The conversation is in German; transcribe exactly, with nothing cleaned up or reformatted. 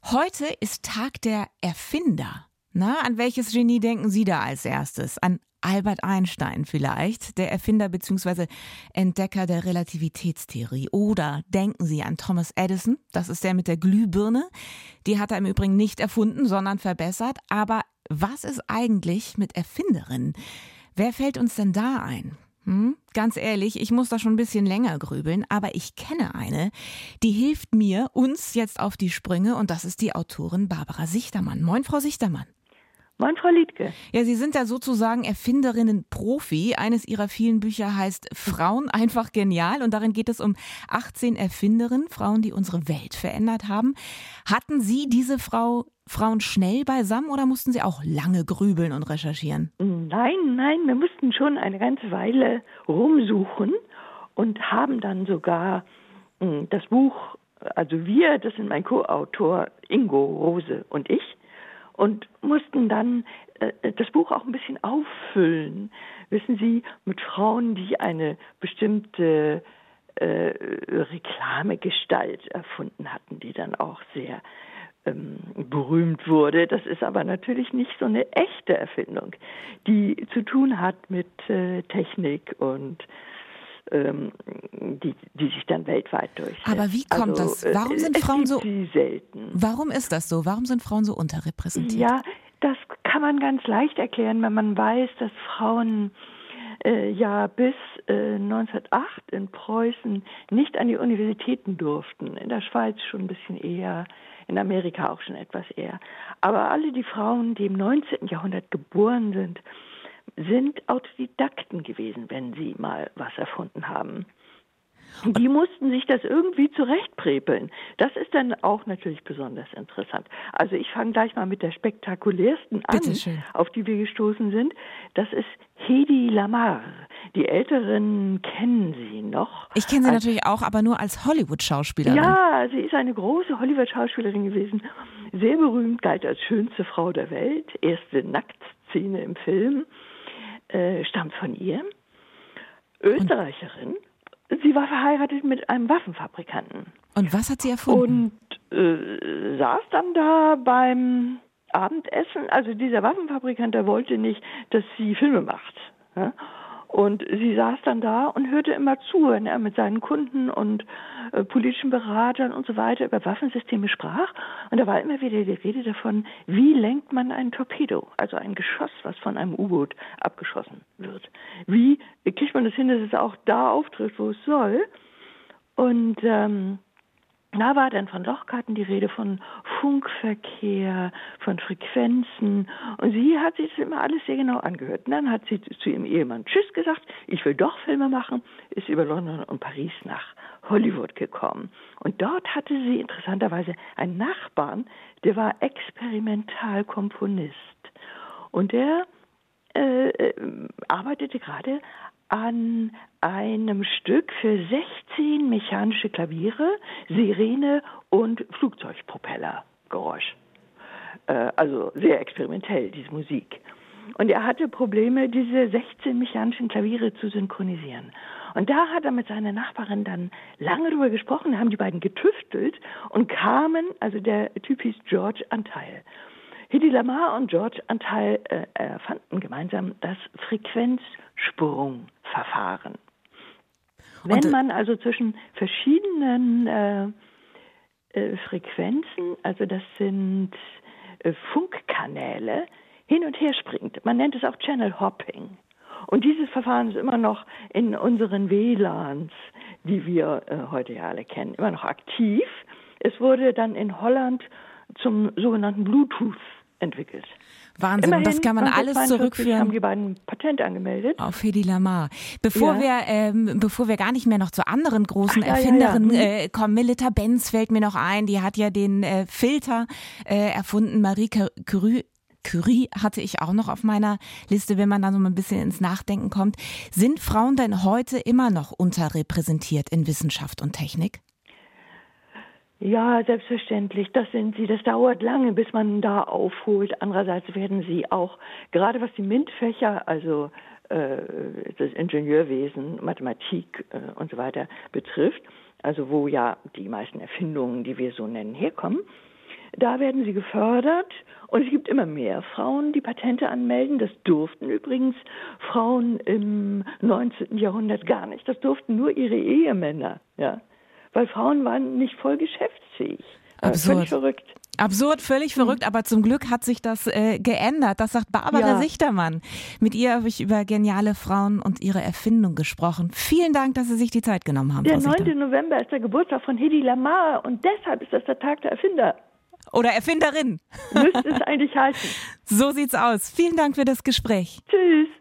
Heute ist Tag der Erfinder. Na, an welches Genie denken Sie da als erstes? An Albert Einstein vielleicht, der Erfinder bzw. Entdecker der Relativitätstheorie. Oder denken Sie an Thomas Edison, das ist der mit der Glühbirne. Die hat er im Übrigen nicht erfunden, sondern verbessert. Aber was ist eigentlich mit Erfinderinnen? Wer fällt uns denn da ein? Hm? Ganz ehrlich, ich muss da schon ein bisschen länger grübeln, aber ich kenne eine, die hilft mir, uns jetzt auf die Sprünge, und das ist die Autorin Barbara Sichtermann. Moin, Frau Sichtermann. Moin, Frau Liedtke. Ja, Sie sind da sozusagen Erfinderinnen-Profi. Eines Ihrer vielen Bücher heißt Frauen einfach genial und darin geht es um achtzehn Erfinderinnen, Frauen, die unsere Welt verändert haben. Hatten Sie diese Frau, Frauen schnell beisammen oder mussten Sie auch lange grübeln und recherchieren? Nein, nein, wir mussten schon eine ganze Weile rumsuchen und haben dann sogar mh, das Buch, also wir, das sind mein Co-Autor Ingo Rose und ich, und mussten dann äh, das Buch auch ein bisschen auffüllen, wissen Sie, mit Frauen, die eine bestimmte äh, Reklamegestalt erfunden hatten, die dann auch sehr ähm, berühmt wurde. Das ist aber natürlich nicht so eine echte Erfindung, die zu tun hat mit äh, Technik und ähm, die, die sich dann weltweit durchsetzt. Aber wie kommt also, das? Warum sind es Frauen gibt so sie selten? Warum ist das so? Warum sind Frauen so unterrepräsentiert? Ja, das kann man ganz leicht erklären, wenn man weiß, dass Frauen äh, ja bis äh, neunzehnhundertacht in Preußen nicht an die Universitäten durften. In der Schweiz schon ein bisschen eher, in Amerika auch schon etwas eher. Aber alle die Frauen, die im neunzehnten Jahrhundert geboren sind, sind Autodidakten gewesen, wenn sie mal was erfunden haben. Die mussten sich das irgendwie zurechtprepeln. Das ist dann auch natürlich besonders interessant. Also ich fange gleich mal mit der spektakulärsten an, auf die wir gestoßen sind. Das ist Hedi Lamarr. Die Älteren kennen sie noch. Ich kenne sie als, natürlich auch, aber nur als Hollywood-Schauspielerin. Ja, sie ist eine große Hollywood-Schauspielerin gewesen. Sehr berühmt, galt als schönste Frau der Welt. Erste Nacktszene im Film äh, stammt von ihr. Österreicherin. Sie war verheiratet mit einem Waffenfabrikanten. Und was hat sie erfunden? Und äh, saß dann da beim Abendessen. Also dieser Waffenfabrikant, der wollte nicht, dass sie Filme macht. Ja? Und sie saß dann da und hörte immer zu, wenn er mit seinen Kunden und äh, politischen Beratern und so weiter über Waffensysteme sprach. Und da war immer wieder die Rede davon, wie lenkt man ein Torpedo, also ein Geschoss, was von einem U-Boot abgeschossen wird. Wie kriegt man das hin, dass es auch da auftrifft, wo es soll? Und ähm, da war dann von Lochkarten die Rede, von Funkverkehr, von Frequenzen. Und sie hat sich das immer alles sehr genau angehört. Und dann hat sie zu ihrem Ehemann Tschüss gesagt, ich will doch Filme machen, ist über London und Paris nach Hollywood gekommen. Und dort hatte sie interessanterweise einen Nachbarn, der war Experimentalkomponist. Und der äh, äh, arbeitete gerade an einem Stück für sechzehn mechanische Klaviere, Sirene und Flugzeugpropellergeräusch. Äh, also sehr experimentell, diese Musik. Und er hatte Probleme, diese sechzehn mechanischen Klaviere zu synchronisieren. Und da hat er mit seiner Nachbarin dann lange drüber gesprochen, haben die beiden getüftelt und kamen, also der Typ hieß George Antheil. Hedi Lamarr und George Antheil äh, erfanden gemeinsam das Frequenzsprungverfahren. Wenn man also zwischen verschiedenen äh, äh, Frequenzen, also das sind äh, Funkkanäle, hin und her springt. Man nennt es auch Channel Hopping. Und dieses Verfahren ist immer noch in unseren W LANs, die wir äh, heute ja alle kennen, immer noch aktiv. Es wurde dann in Holland zum sogenannten Bluetooth entwickelt. Wahnsinn, Immerhin, das kann man alles zurückführen. Haben die beiden Patent angemeldet. Auf Hedi Lamarr. Bevor ja. wir, ähm, bevor wir gar nicht mehr noch zu anderen großen Ach, ja, Erfinderinnen ja, ja. äh, kommen, Melita Benz fällt mir noch ein, die hat ja den äh, Filter äh, erfunden. Marie Curie, Curie hatte ich auch noch auf meiner Liste, wenn man da so ein bisschen ins Nachdenken kommt. Sind Frauen denn heute immer noch unterrepräsentiert in Wissenschaft und Technik? Ja, selbstverständlich, das sind sie. Das dauert lange, bis man da aufholt. Andererseits werden sie auch, gerade was die MINT-Fächer, also äh, das Ingenieurwesen, Mathematik äh, und so weiter betrifft, also wo ja die meisten Erfindungen, die wir so nennen, herkommen, Da werden sie gefördert und es gibt immer mehr Frauen, die Patente anmelden. Das durften übrigens Frauen im neunzehnten Jahrhundert gar nicht. Das durften nur ihre Ehemänner, ja, weil Frauen waren nicht voll geschäftsfähig. Absurd. Völlig verrückt. Absurd, völlig verrückt, aber zum Glück hat sich das äh, geändert. Das sagt Barbara Ja. Sichtermann. Mit ihr habe ich über geniale Frauen und ihre Erfindung gesprochen. Vielen Dank, dass Sie sich die Zeit genommen haben, Der Frau Sichter. neunte November ist der Geburtstag von Hedy Lamarr und deshalb ist das der Tag der Erfinder. Oder Erfinderin. Müsste es eigentlich heißen. So sieht's aus. Vielen Dank für das Gespräch. Tschüss.